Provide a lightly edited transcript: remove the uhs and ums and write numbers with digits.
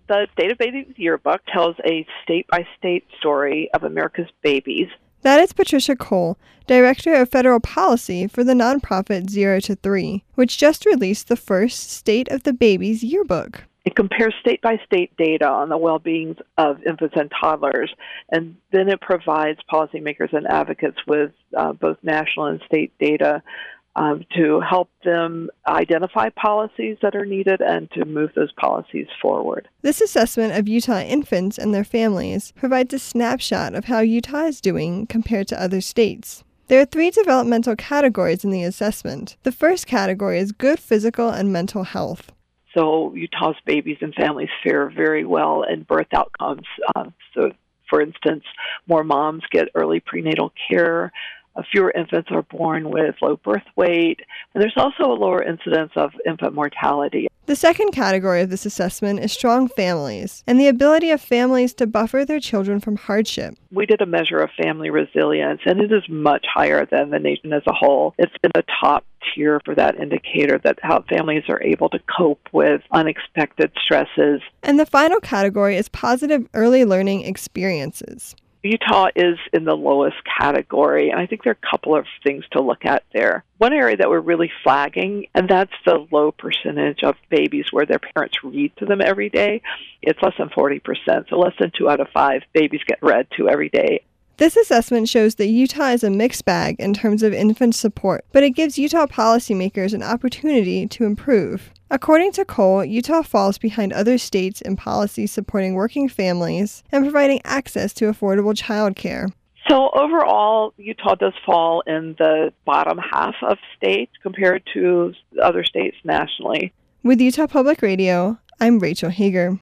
The State of Babies Yearbook tells a state-by-state story of America's babies. That is Patricia Cole, Director of Federal Policy for the nonprofit 0 to 3, which just released the first State of the Babies Yearbook. It compares state-by-state data on the well-being of infants and toddlers, and then it provides policymakers and advocates with both national and state data to help them identify policies that are needed and to move those policies forward. This assessment of Utah infants and their families provides a snapshot of how Utah is doing compared to other states. There are 3 developmental categories in the assessment. The first category is good physical and mental health. So Utah's babies and families fare very well in birth outcomes. So, for instance, more moms get early prenatal care, fewer infants are born with low birth weight, and there's also a lower incidence of infant mortality. The second category of this assessment is strong families and the ability of families to buffer their children from hardship. We did a measure of family resilience, and it is much higher than the nation as a whole. It's in the top tier for that indicator, that how families are able to cope with unexpected stresses. And the final category is positive early learning experiences. Utah is in the lowest category, and I think there are a couple of things to look at there. One area that we're really flagging, and that's the low percentage of babies where their parents read to them every day. It's less than 40%, so less than 2 out of 5 babies get read to every day. This assessment shows that Utah is a mixed bag in terms of infant support, but it gives Utah policymakers an opportunity to improve. According to Cole, Utah falls behind other states in policies supporting working families and providing access to affordable childcare. So overall, Utah does fall in the bottom half of states compared to other states nationally. With Utah Public Radio, I'm Rachel Hager.